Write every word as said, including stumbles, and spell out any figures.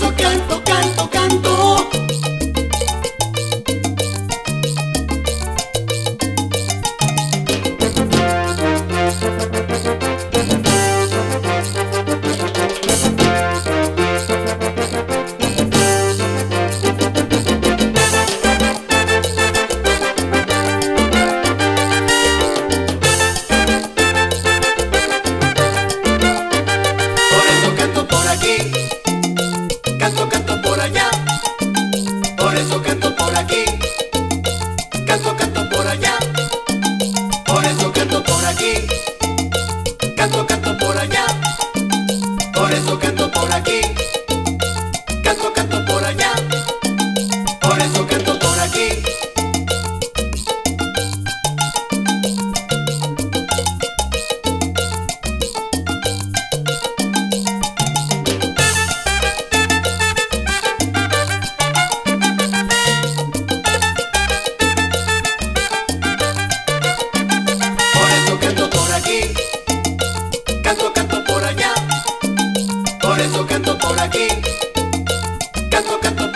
eso canto, canto, canto. Canto, canto por allá, por eso canto por aquí. Canto, canto por allá, por eso canto por aquí. Canto, canto por allá, por eso canto por aquí. Canto, canto por allá, por eso canto por aquí. Canto, canto por allá, por eso canto por aquí. Canto, canto